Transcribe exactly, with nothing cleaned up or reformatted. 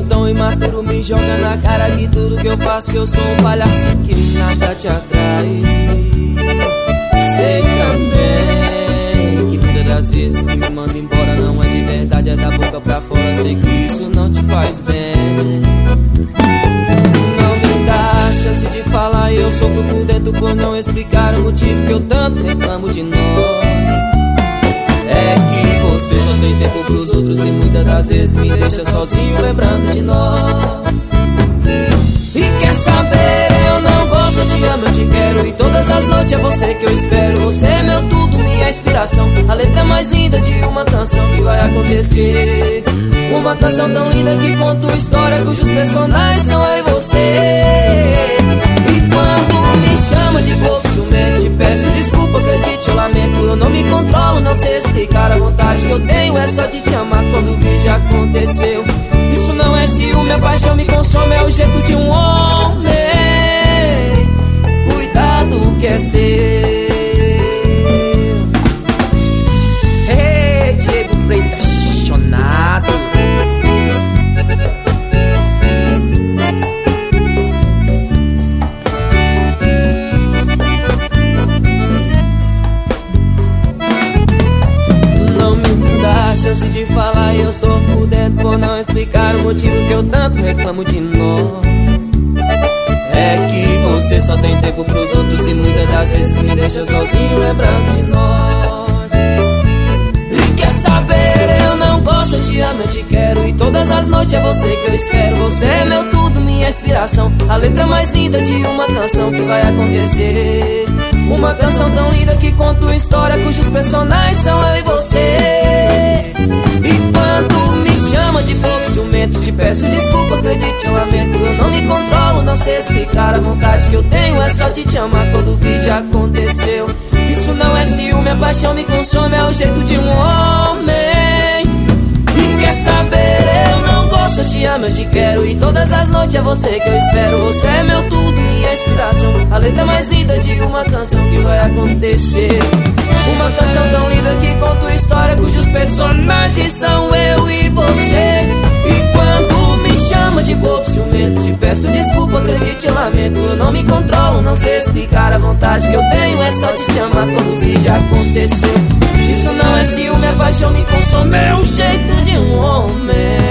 tão imaturo, me joga na cara que tudo que eu faço, que eu sou um palhaço que nada te atrai. Sei também que muitas das vezes que me manda embora não é de verdade, é da boca pra fora. Sei que isso não te faz bem. Não me dá a chance de falar e eu sofro por dentro por não explicar o motivo que eu tanto reclamo de nós. É que você só tem tempo pros outros e muitas das vezes me deixa sozinho lembrando de nós. E quer saber, eu não gosto, eu te amo, eu te quero, e todas as noites é você que eu espero. Você é meu tudo, minha inspiração, a letra mais linda de uma canção que vai acontecer. Uma canção tão linda que conta uma história cujos personagens são eu e você. E quando me chama de bobo, ciumento, te peço desculpa, acredite, eu lamento. Eu não me controlo, não sei explicar, a vontade que eu tenho é só de te amar quando vi já aconteceu. Isso não é ciúme, a paixão me consome, é o jeito de um homem. Cuidado que é seu. Hey, Diego Freitas, chonado. Chance de falar e eu sou por dentro por não explicar o motivo que eu tanto reclamo de nós. É que você só tem tempo pros outros e muitas das vezes me deixa sozinho lembrando de nós. E quer saber, eu não gosto, eu te amo, eu te quero, e todas as noites é você que eu espero. Você é meu tudo, minha inspiração, a letra mais linda de uma canção que vai acontecer. Uma canção tão linda que conta uma história cujos personagens são eu e você. E quando me chama de bobo, ciumento, te peço desculpa, acredite, eu lamento. Eu não me controlo, não sei explicar, a vontade que eu tenho é só de te amar quando vi já aconteceu. Isso não é ciúme, a paixão me consome, é o jeito de um homem. E quer saber, eu não gosto, eu te amo, eu te quero, e todas as noites é você que eu espero. Você é meu tudo, minha inspiração, a letra mais linda de uma canção que vai acontecer. Uma canção tão linda que conta uma história cujos personagens são eu e você. E quando me chama de bobo, ciumento, te peço desculpa, acredite, eu lamento. Eu não me controlo, não sei explicar, a vontade que eu tenho é só de te amar quando vi já aconteceu. Isso não é ciúme, a paixão me consome, é o jeito de um homem.